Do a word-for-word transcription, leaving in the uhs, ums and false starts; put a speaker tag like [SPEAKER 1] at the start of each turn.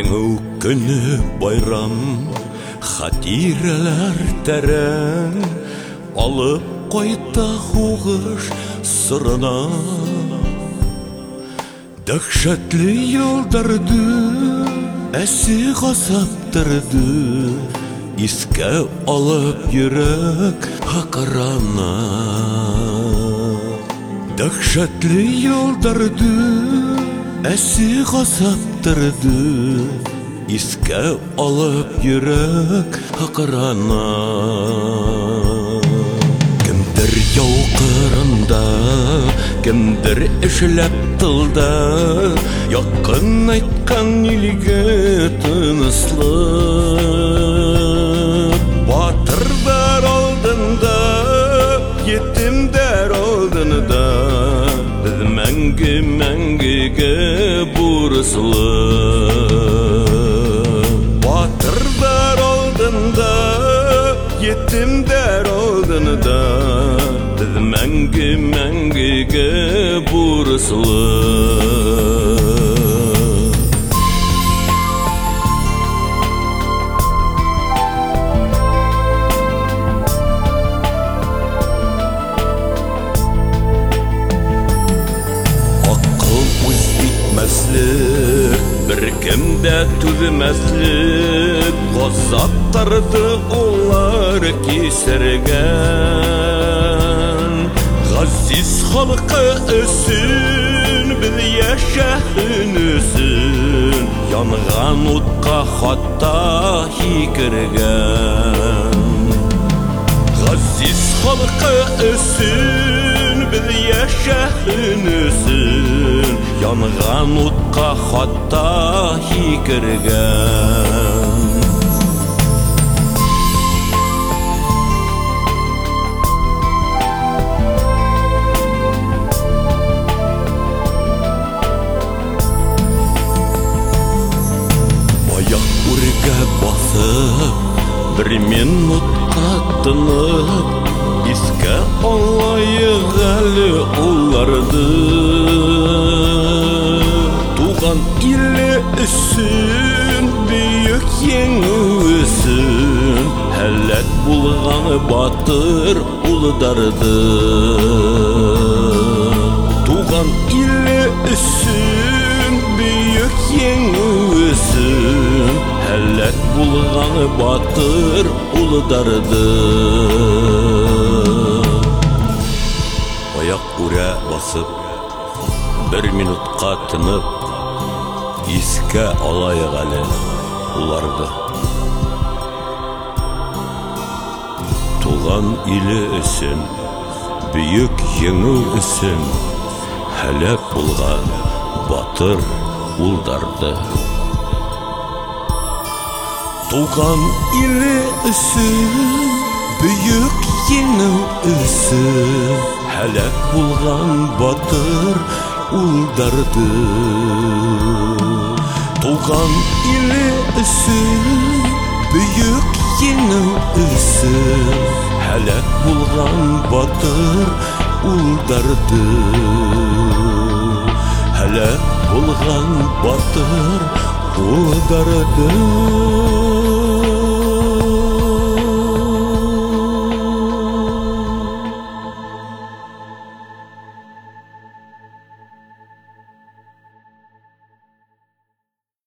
[SPEAKER 1] Еңу күні байрам, хатиралар тәрән, алып қайта хуғыш сырына. Дәхшәтле елдарды әсі ғасаптырды, искә алып йөрәк хақарана. Дәхшәтле елдарды әсі ғасаптырды, искә алып йөрәк хақарана. Кемдер яу қырында, кемдер эшләп тылда, якын айткан илгә тыныслык. Батырдар алдында, етимдер алдында, біз мәңгі мәңгіге бурыслы. Батырдар алдында, етимдер алдында, біз мәңгі мәңгіге бурыслы. Бір кемдә түзмәслек, газаптарды улар кисергән. Газиз халкы өсөн, без яшәһен өсөн, янган утка хатта һикергән. Газиз халкы өсөн, biz яшәһен өсөн, янган утка хатта һикергән. Аяк үргә басып, бер минутка тынып, искә алайык әле улларды. Туган иле өсөн, бөек еңү өсөн, һәлак булган батыр улдарды. Туган иле өсөн, бөек еңү өсөн, һәлак булган батыр улдарды. Аяк үрә басып, бер минутка тынып, искә алайык әле уларды. Туган иле өсөн, бөек еңү өсөн, һәлак булган батыр улдарды. Туган иле өсөн, бөек еңү өсөн, һәлак булган батыр улдарды. Туган иле өсөн, бөек еңү өсөн, һәлак булган батыр улдарды. Һәлак булган батыр улдарды.